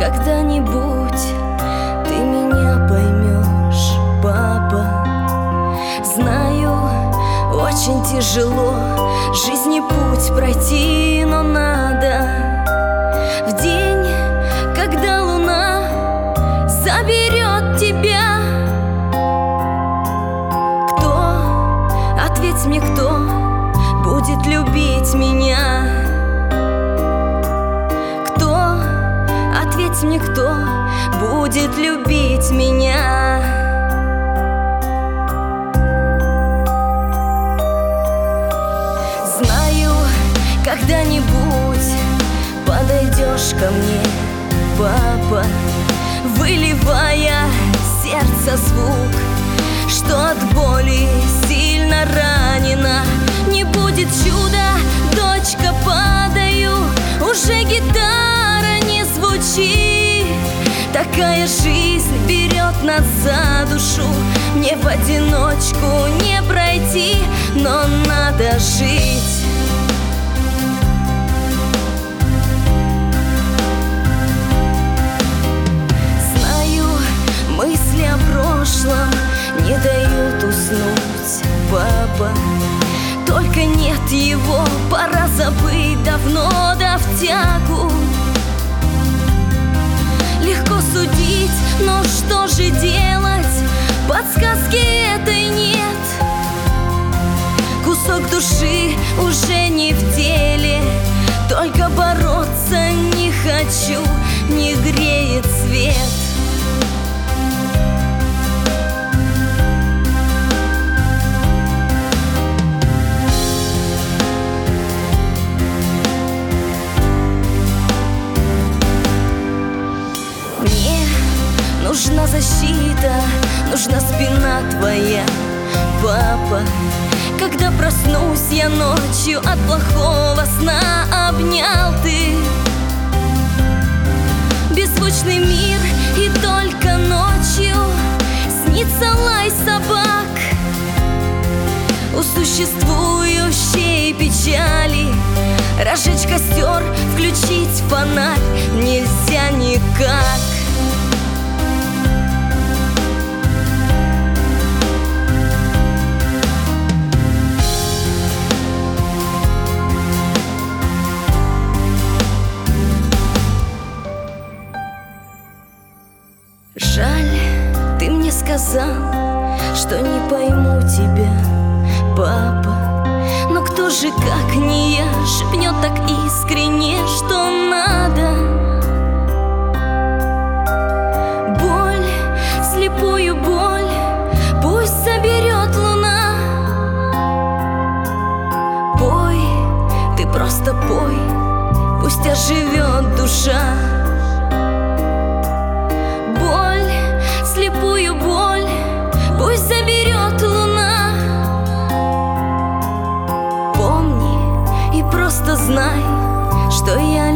когда-нибудь ты меня поймешь, папа. Знаю, очень тяжело жизни путь пройти, но надо. В день, когда луна заберет тебя, кто, ответь мне, кто будет любить меня? Кто, ответь мне, кто будет любить меня? Знаю, когда-нибудь подойдешь ко мне, папа, выливая сердце звук, что от боли сильно ранена. Не будет чуда, дочка, падаю, уже гитара не звучит. Такая жизнь берет нас за душу, мне в одиночку не пройти, но надо жить. Мысли о прошлом не дают уснуть, папа. Только нет его, пора забыть давно, да в тягу. Легко судить, но что же делать? Подсказки этой нет. Кусок души уже не в теле, только бороться не хочу, не греет свет. Нужна защита, нужна спина твоя, папа. Когда проснусь я ночью, от плохого сна обнял ты. Беззвучный мир, и только ночью снится лай собак. У существующей печали разжечь костер, включить фонарь нельзя никак. Жаль, ты мне сказал, что не пойму тебя, папа. Но кто же, как не я, шепнет так искренне, что надо? Боль, слепую боль, пусть заберет луна. Пой, ты просто пой, пусть оживет душа. Слепую боль пусть заберет луна. Помни и просто знай, что я